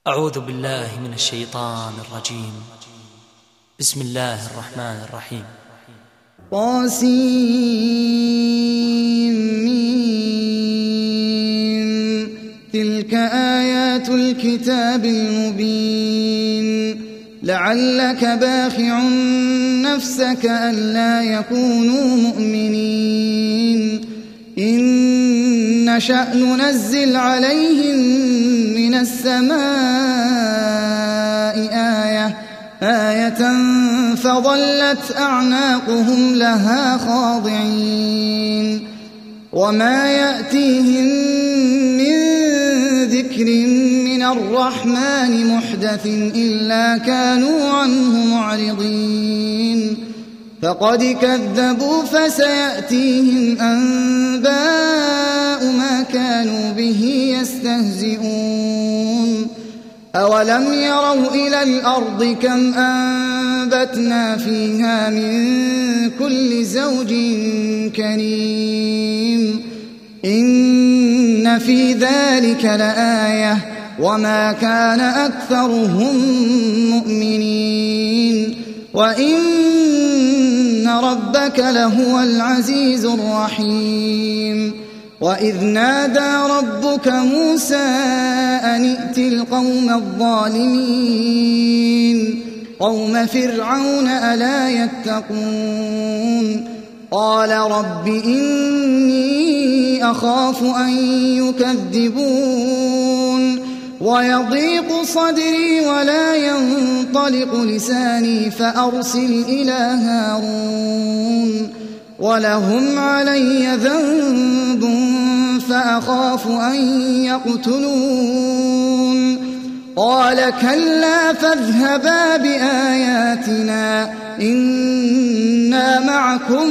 أعوذ بالله من الشيطان الرجيم. بسم الله الرحمن الرحيم. طاسيم تلك آيات الكتاب المبين لعلك باخع نفسك ألا يكونوا مؤمنين إن نشأ ننزل عليهم من السماء آية فظلت أعناقهم لها خاضعين وما يأتيهم من ذكر من الرحمن محدث إلا كانوا عنه معرضين فقد كذبوا فسيأتيهم أنباء ما كانوا به يستهزئون أولم يروا إلى الأرض كم أنبتنا فيها من كل زوج كريم إن في ذلك لآية وما كان أكثرهم مؤمنين وإن ربك لهو العزيز الرحيم وإذ نادى ربك موسى أن ائت القوم الظالمين قوم فرعون ألا يتقون قال رب إني أخاف أن يكذبون ويضيق صدري ولا ينطلق لساني فأرسل إلى هارون ولهم علي ذنب فأخاف أن يقتلون قال كلا فاذهبا بآياتنا إنا معكم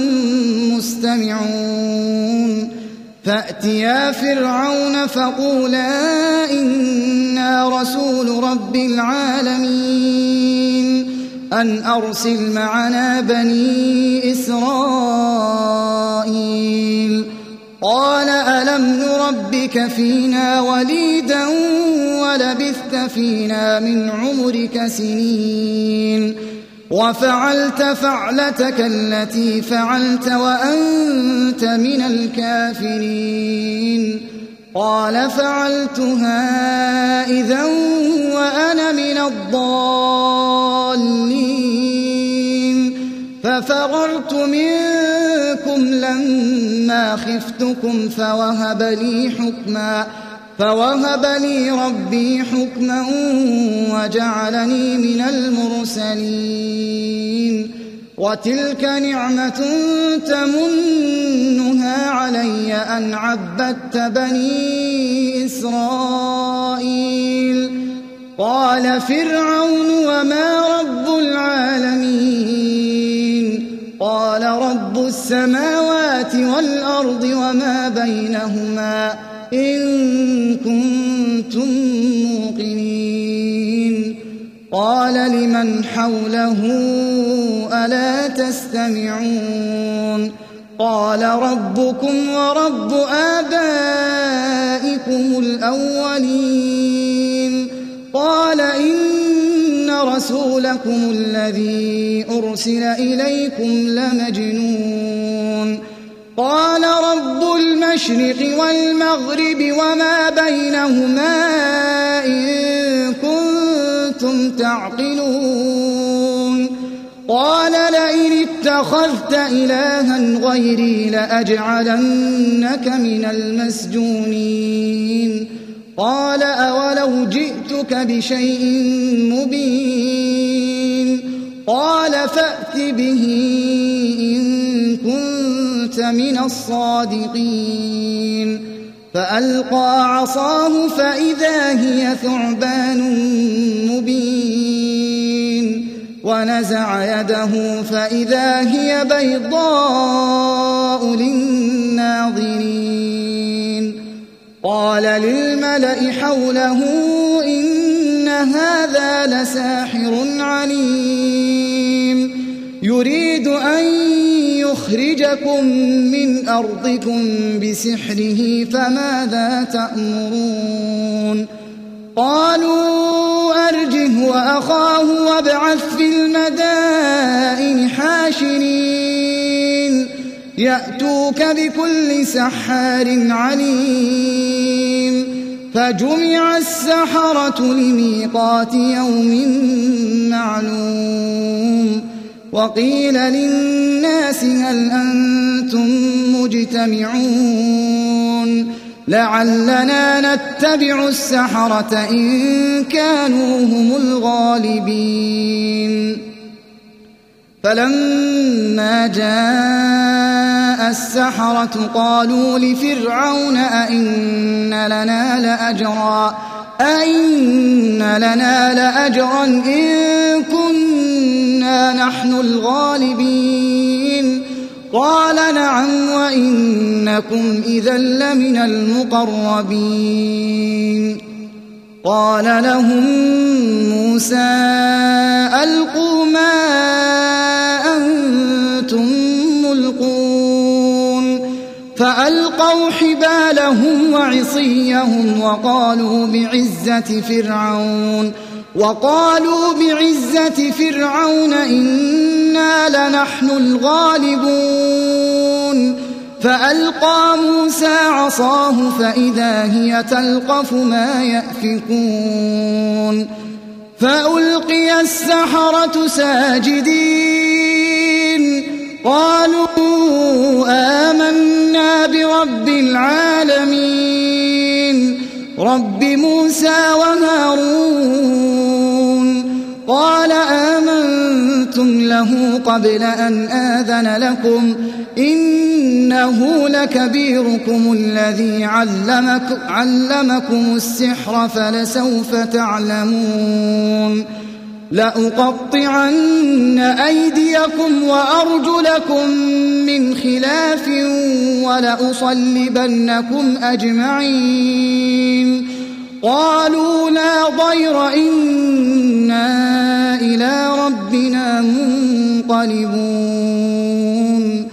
مستمعون فأتيا فرعون فقولا إنا رسول رب العالمين أن أرسل معنا بني إسرائيل قال ألم نربك فينا وليدا ولبثت فينا من عمرك سنين وفعلت فعلتك التي فعلت وأنت من الكافرين قال فعلتها إذا وأنا من الضالين ففررت منكم لما خفتكم فوهب لي ربي حكما وجعلني من المرسلين وتلك نعمة تمنها علي أن عبدت بني إسرائيل قال فرعون وما رب العالمين قال رب السماوات والأرض وما بينهما إن كنتم موقنين قال لمن حوله ألا تستمعون قال ربكم ورب آبائكم الأولين قال إن رسولكم الذي أرسل إليكم لمجنون قال رب المشرق والمغرب وما بينهما إن كنتم تعقلون قال لئن اتخذت إلها غيري لأجعلنك من المسجونين قال أولو جئتك بشيء مبين قال فأت به إن كنت من الصادقين فألقى عصاه فإذا هي ثعبان مبين ونزع يده فإذا هي بيضاء للناظرين قال للملأ حوله إن هذا لساحر عليم يريد أن يخرجكم من أرضكم بسحره فماذا تأمرون قالوا أرجه وأخاه وابعث في المدائن حاشرين يأتوك بكل سحار عليم فجمع السحرة لميقات يوم معلوم وقيل للناس هل أنتم مجتمعون لعلنا نتبع السحرة إن كانوا هم الغالبين فلما جاء السحرة قالوا لفرعون أئن لنا لأجرا إن كنا نحن الغالبين قال نعم وإنكم إذا لمن المقربين قال لهم موسى ألقوا ما أنتم ملقون فألقوا حبالهم وعصيهم وقالوا بعزة فرعون إنا لنحن الغالبون فألقى موسى عصاه فإذا هي تلقف ما يأفكون فألقي السحرة ساجدين قالوا آمنا برب العالمين رب موسى وهارون قال آمنتم له قبل أن آذن لكم إنه لكبيركم الذي علمكم السحر فلسوف تعلمون لأقطعن أيديكم وأرجلكم من خلاف ولأصلبنكم أجمعين قالوا لا ضير إنا إلى ربنا منقلبون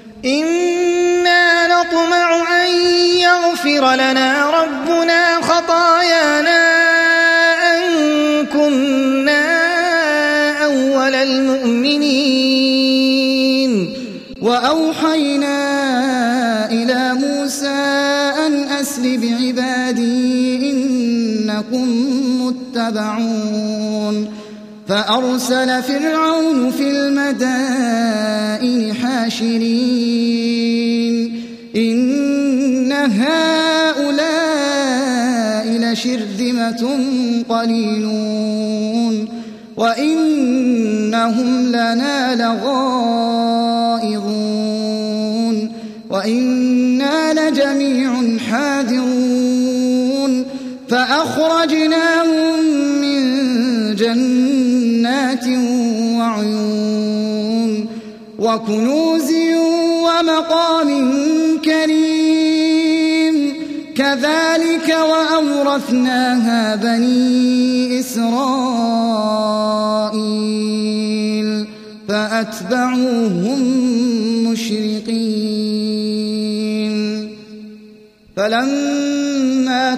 إنا نطمع أن يغفر لنا ربنا خطايانا أن كنا أول المؤمنين وأوحينا إلى موسى أن أسر بعبادي إنكم متبعون فأرسل فرعون في المدائن حاشرين إن هؤلاء لشرذمة قليلون وإنهم لنا لغائظون وإنا لجميع حاذرون فأخرجناهم من جنات وعيون وكنوز ومقام كريم كذلك وأورثناها بني إسرائيل فأتبعوهم مشرقين فلما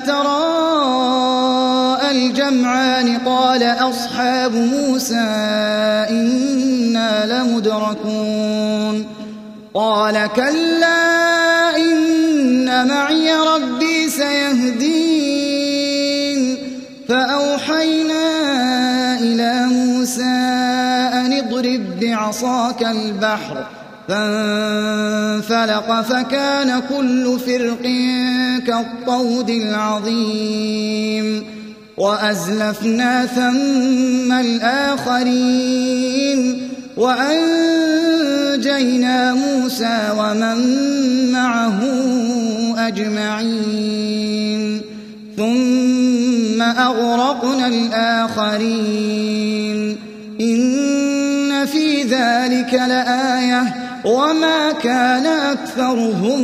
تراءى الجمعان قال أصحاب موسى إنا لمدركون قال كلا إن معي ربي سيهدين فأوحينا إلى موسى أن اضرب بعصاك البحر فانفلق فكان كل فرق كالطود العظيم وأزلفنا ثم الآخرين وأنجينا موسى ومن معه أجمعين ثم أغرقنا الآخرين إن في ذلك لآية وما كان أكثرهم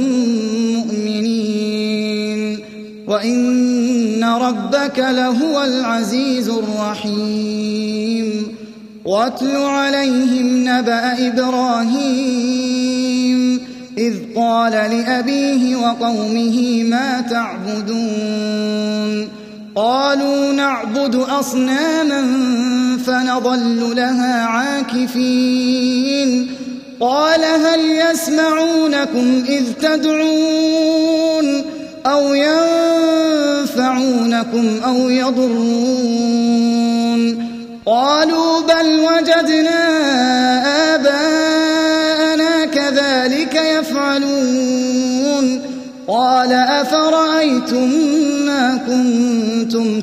مؤمنين وإن ربك لهو العزيز الرحيم واتل عليهم نبأ إبراهيم إذ قال لأبيه وقومه ما تعبدون قالوا نعبد أصناما فنظل لها عاكفين قال هل يسمعونكم إذ تدعون أو ينفعونكم أو يضرون قالوا بل وجدنا آباءنا كذلك يفعلون قال أفرأيتم ما كنتم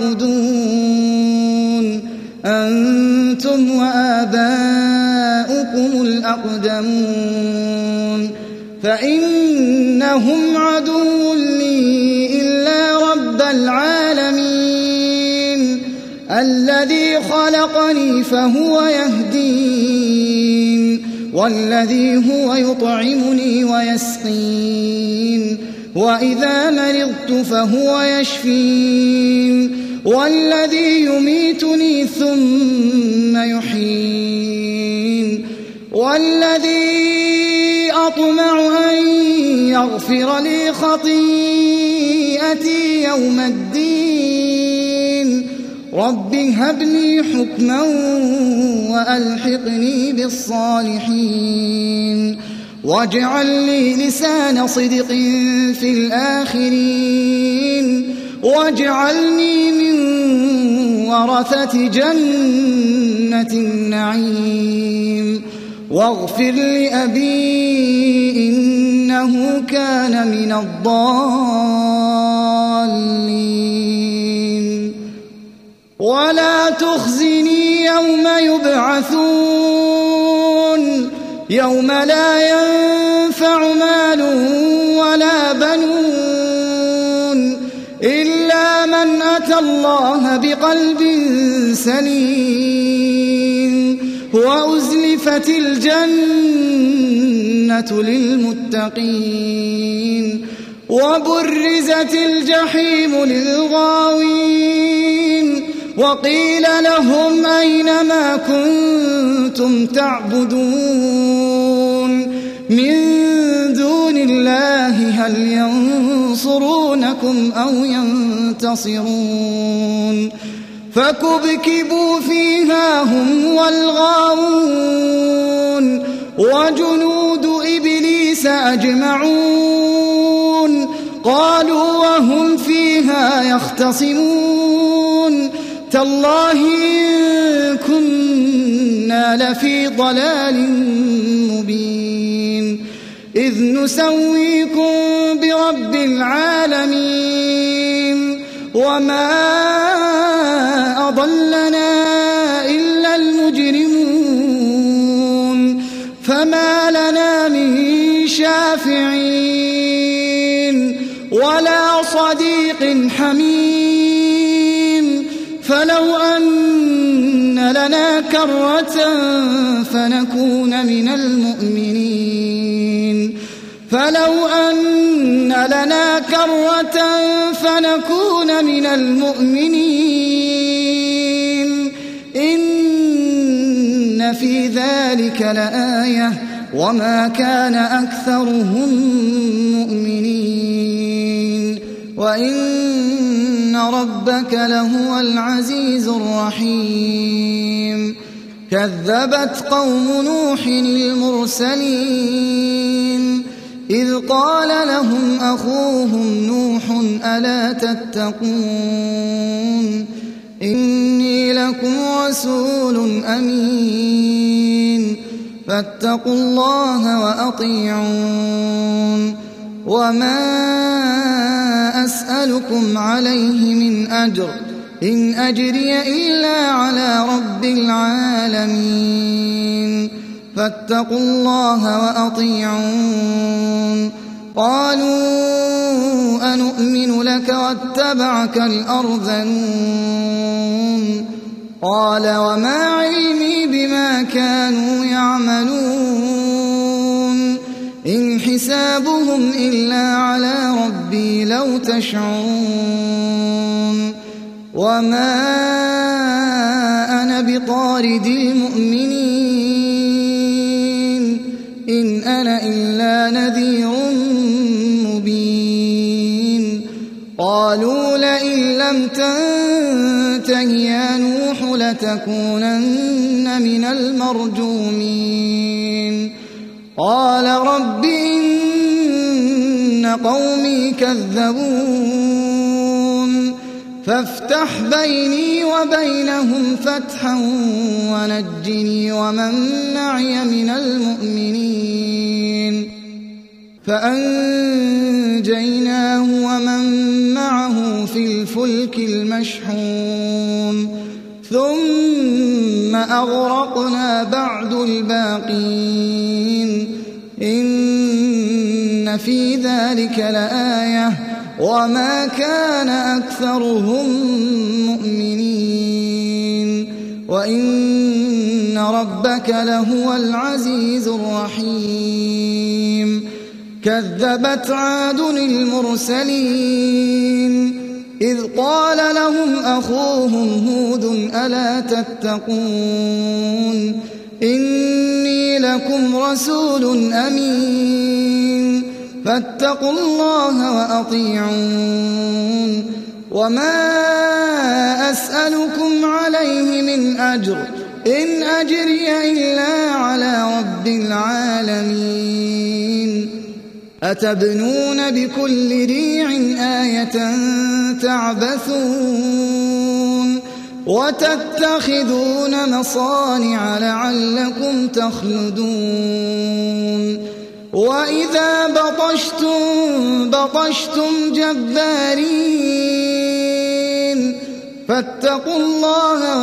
تعبدون أنتم وآباؤكم الأقدمون فإنهم عدو لي إلا رب العالمين الذي خلقني فهو يهدين والذي هو يطعمني ويسقين وإذا مرضت فهو يشفين والذي يميتني ثم يحيين والذي أطمع أن يغفر لي خطيئتي يوم الدين رب هب لي حكما وألحقني بالصالحين واجعل لي لسان صدق في الآخرين واجعلني من ورثة جنة النعيم واغفر لأبي إنه كان من الضالين ولا تخزني يوم يبعثون يوم لا ينفع مال ولا بنون إلا من أتى الله بقلب سليم وأزلفت الجنة للمتقين وبرزت الجحيم للغاوين وقيل لهم أين ما كنتم تعبدون من دون الله هل ينصرونكم أو ينتصرون فكبكبوا فيها هم والغاوون وجنود إبليس أجمعون قالوا وهم فيها يختصمون تالله إن كنا لفي ضلال مبين إذ نسويكم برب العالمين وما أضلنا إلا المجرمون فما لنا من شافعين ولا صديق حميم فلو أن لنا كرة فنكون من المؤمنين فلو أن لنا كرة فنكون من المؤمنين إن في ذلك لآية وما كان أكثرهم مؤمنين وإن ربك لهو العزيز الرحيم كذبت قوم نوح المرسلين إذ قال لهم أخوهم نوح ألا تتقون إني لكم رسول أمين فاتقوا الله وأطيعون وما أسألكم عليه من أجر إن أجري إلا على رب العالمين فاتقوا الله وأطيعون قالوا أنؤمن لك واتبعك الأرذلون قال وما علمي بما كانوا يعملون إن حسابهم إلا على ربي لو تشعرون وما أنا بطارد المؤمنين إن أنا إلا نذير مبين قالوا لئن لم تنته يا نوح لتكونن من المرجومين قال رب إن قومي كذبون فافتح بيني وبينهم فتحا ونجني ومن معي من المؤمنين فأنجيناه ومن معه في الفلك المشحون ثم أغرقنا بعد الباقين إن في ذلك لآية وما كان أكثرهم مؤمنين وإن ربك لهو العزيز الرحيم كذبت عاد المرسلين إذ قال لهم أخوهم هود ألا تتقون إني لكم رسول أمين فاتقوا الله وأطيعون وما أسألكم عليه من أجر إن أجري إلا على رب العالمين أتبنون بكل ريع آية تعبثون وتتخذون مصانع لعلكم تخلدون وإذا بطشتم جبارين فاتقوا الله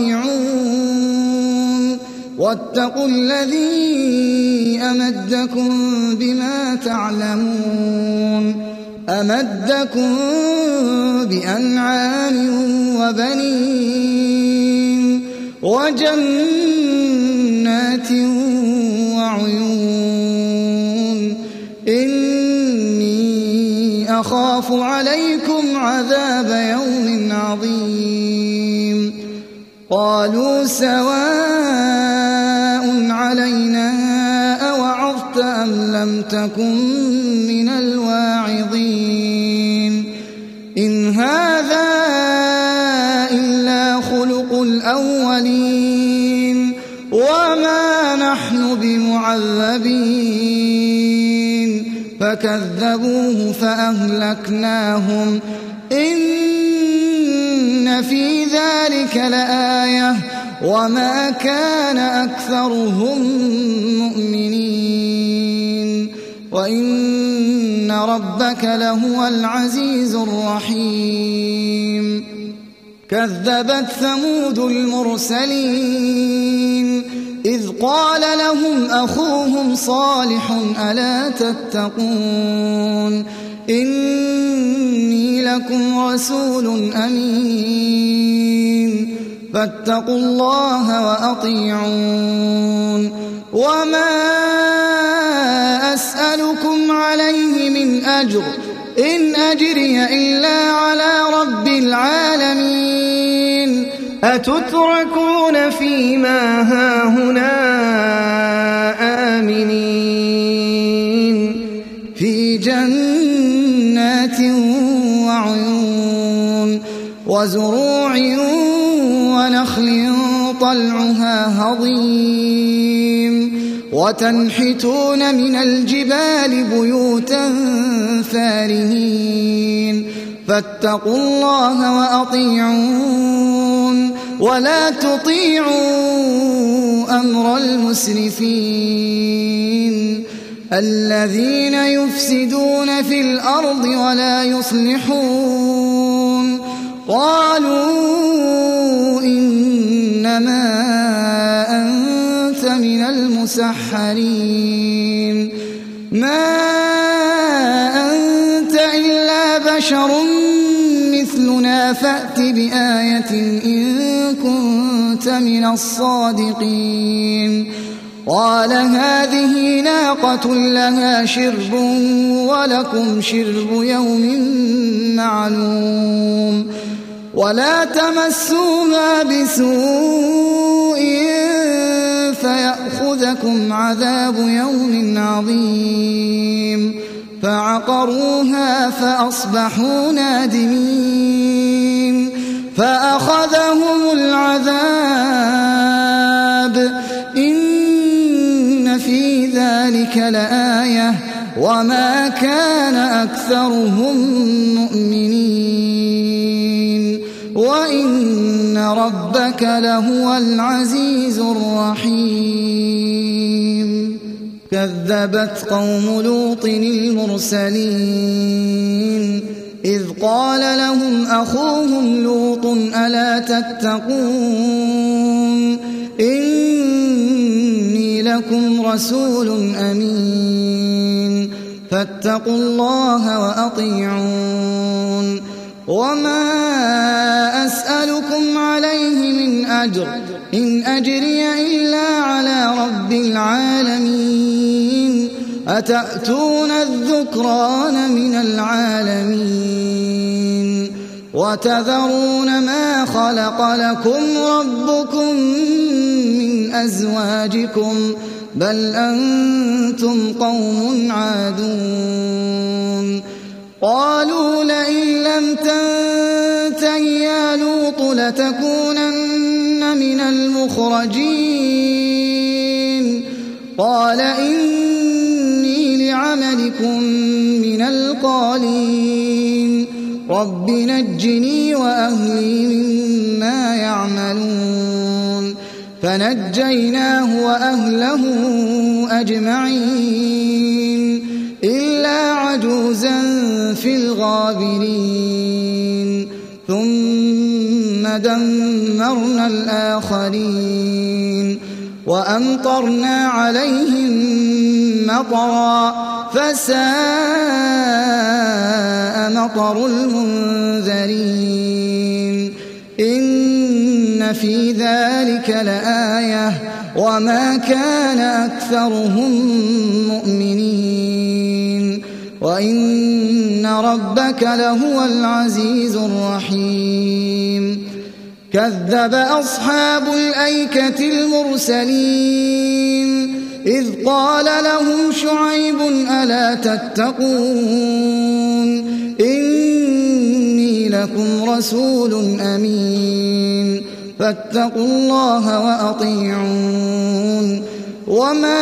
وأطيعون واتقوا الذي أمدكم بما تعلمون أمدكم بأنعام وبنين وجنات وعيون إني أخاف عليكم عذاب يوم عظيم قالوا سواء علينا أوعظت أم لم تكن من الواعظين إن هذا إلا خلق الأولين وما نحن بمعذبين فكذبوه فأهلكناهم إن في ذلك لآية وما كان أكثرهم مؤمنين وإن ربك لهو العزيز الرحيم كذبت ثمود المرسلين إذ قال لهم أخوهم صالح ألا تتقون إني لكم رسول أمين فاتقوا الله وأطيعون وما أسألكم عليه من أجر إن أجري إلا على رب العالمين أتتركون فيما هاهنا آمنين في جنات وعيون وزروع ونخل طلعها هضيم وتنحتون من الجبال بيوتا فارهين فاتقوا الله وأطيعون ولا تطيعوا أمر المسرفين الذين يفسدون في الأرض ولا يصلحون قالوا إنما أنت من المسحرين ما أنت إلا بشر مثلنا فأت بآية إن كنت من الصادقين قال هذه ناقة لها شرب ولكم شرب يوم معلوم ولا تمسوها بسوء فيأخذكم عذاب يوم عظيم فعقروها فأصبحوا نادمين فأخذهم العذاب إن في ذلك لآية وما كان أكثرهم مؤمنين وإن ربك لهو العزيز الرحيم كذبت قوم لوط المرسلين إذ قال لهم أخوهم لوط ألا تتقون إني لكم رسول أمين فاتقوا الله وأطيعون وما أسألكم عليه من أجر إن أجري إلا على رب العالمين أتأتون الذكران من العالمين وتذرون ما خلق لكم ربكم من أزواجكم بل أنتم قوم عادون قالوا لئن لم تنته يا لوط لتكونن من المخرجين قال إني لعملكم من القالين رب نجني وأهلي مما يعملون فنجيناه وأهله أجمعين إلا عجوزا في الغابرين ثم دمرنا الآخرين وأمطرنا عليهم مطرا فساء مطر المنذرين إن في ذلك لآية وما كان أكثرهم مؤمنين وإن ربك لهو العزيز الرحيم كذب أصحاب الأيكة المرسلين إذ قال لهم شعيب ألا تتقون إني لكم رسول أمين فاتقوا الله وأطيعون وما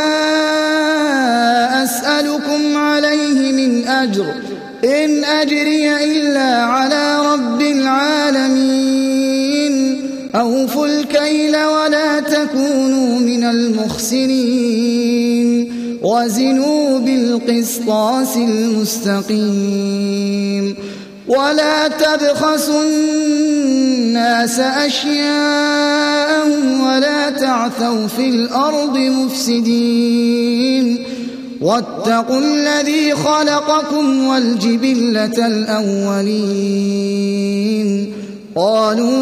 أسألكم عليه من أجر إن أجري إلا على رب العالمين أوفوا الكيل ولا تكونوا من المخسرين وزنوا بالقسطاس المستقيم ولا تبخسوا الناس أشياءهم ولا تعثوا في الأرض مفسدين واتقوا الذي خلقكم والجبلة الأولين قالوا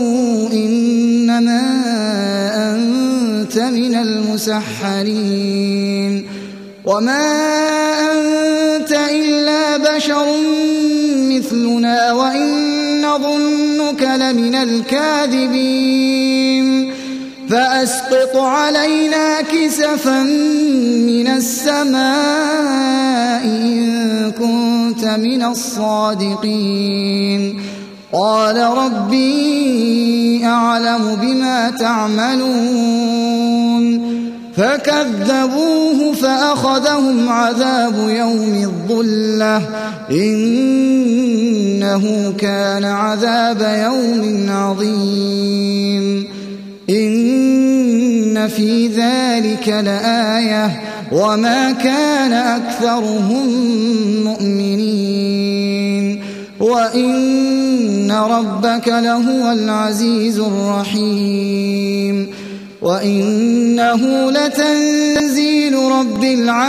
إنما أنت من المسحرين وما أنت إلا بشر مثلنا وإن نظنك لمن الكاذبين فأسقط علينا كسفا من السماء إن كنت من الصادقين قال ربي أعلم بما تعملون فكذبوه فأخذهم عذاب يوم الظلة إنه كان عذاب يوم عظيم إن في ذلك لآية وما كان أكثرهم مؤمنين وإن ربك لهو العزيز الرحيم وإنه لتنزيل رب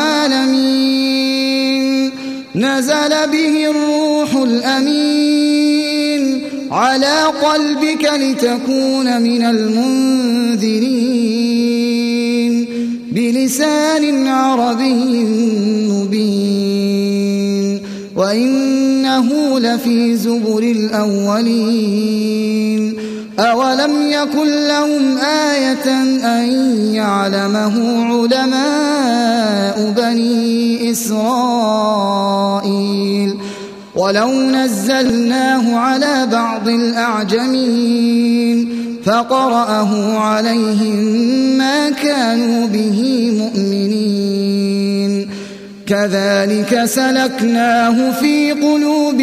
العالمين نزل به الروح الأمين على قلبك لتكون من المنذرين بلسان عربي مبين وإنه لفي زبر الأولين أولم يكن لهم آية أن يعلمه علماء بني إسرائيل ولو نزلناه على بعض الأعجمين فقرأه عليهم ما كانوا به مؤمنين كذلك سلكناه في قلوب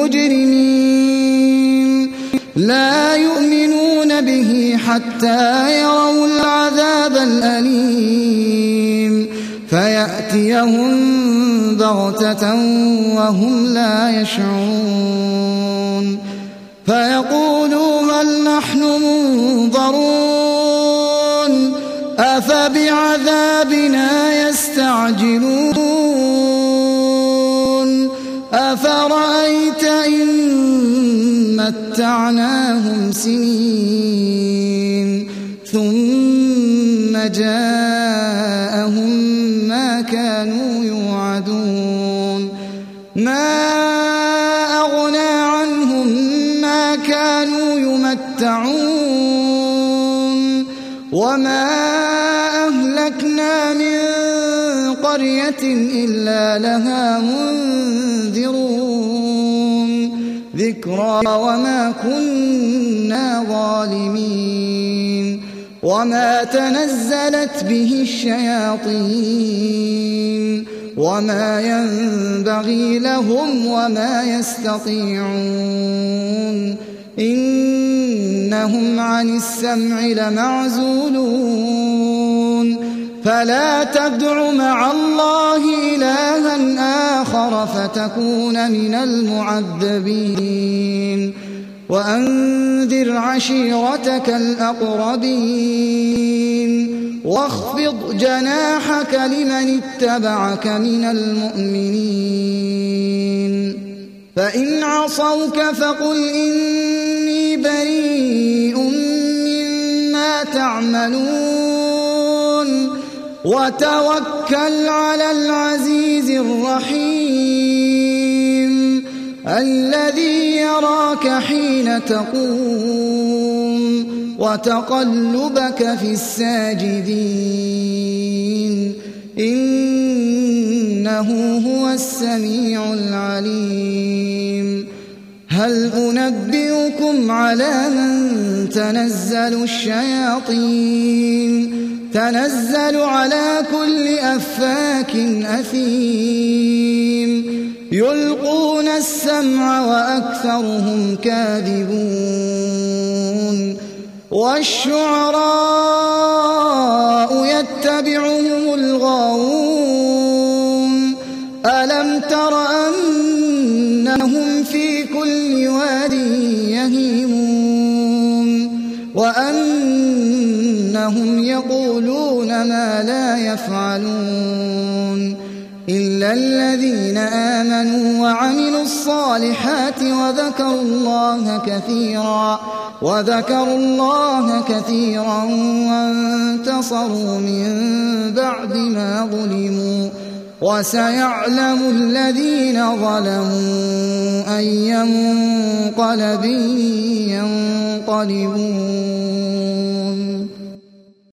المجرمين لا يؤمنون به حتى يروا العذاب الأليم فيأتيهم بغتة وهم لا يشعرون فيقولوا هل نحن منظرون أفبعذابنا يستعجلون أفرأيت إن متعناهم سنين ثم جاءهم ما كانوا يوعدون ما أغنى عنهم ما كانوا يمتعون وما أهلكنا من قرية إلا لها منذرون ذكرى وما كنا ظالمين وما تنزلت به الشياطين وما ينبغي لهم وما يستطيعون إنهم عن السمع لمعزولون فلا تدع مع الله إلها آخر فتكون من المعذبين وأنذر عشيرتك الأقربين واخفض جناحك لمن اتبعك من المؤمنين فإن عصوك فقل إني بريء مما تعملون وتوكل على العزيز الرحيم الذي يراك حين تقوم وتقلبك في الساجدين إنه هو السميع العليم هل أنبئكم على من تنزل الشياطين تنزل على كل أفاك أثيم يلقون السمع وأكثرهم كاذبون والشعراء يتبعهم الغاوون ألم تر أنهم في كل واد يهيمون وأنهم يقولون ما لا يفعلون إلا الذين آمنوا وعملوا الصالحات وذكروا الله كثيرا وانتصروا من بعد ما ظلموا وسيعلم الذين ظلموا أي منقلب ينقلبون